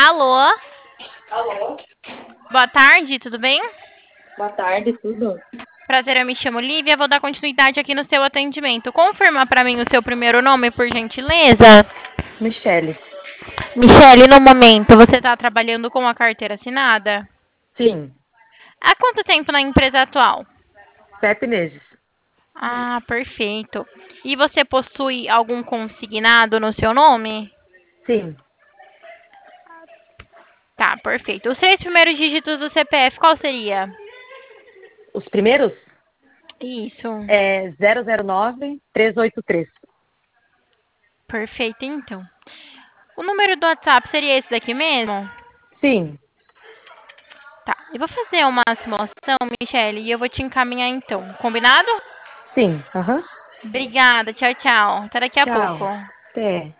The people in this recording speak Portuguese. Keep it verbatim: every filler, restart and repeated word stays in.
Alô? Alô? Boa tarde, tudo bem? Boa tarde, tudo? Prazer, eu me chamo Lívia, vou dar continuidade aqui no seu atendimento. Confirma para mim o seu primeiro nome, por gentileza? Michele. Michele, no momento, você está trabalhando com a carteira assinada? Sim, Há quanto tempo na empresa atual? sete meses. Ah, perfeito. E você possui algum consignado no seu nome? Sim, Tá, perfeito. Os três primeiros dígitos do C P F, qual seria? os primeiros Isso. é zero zero nove três oito três. Perfeito, então. O número do WhatsApp seria esse daqui mesmo? Sim, Tá, eu vou fazer uma simulação, Michele, e eu vou te encaminhar então. Combinado? sim, aham. Obrigada, tchau, tchau. Até daqui a pouco. Tchau. Até.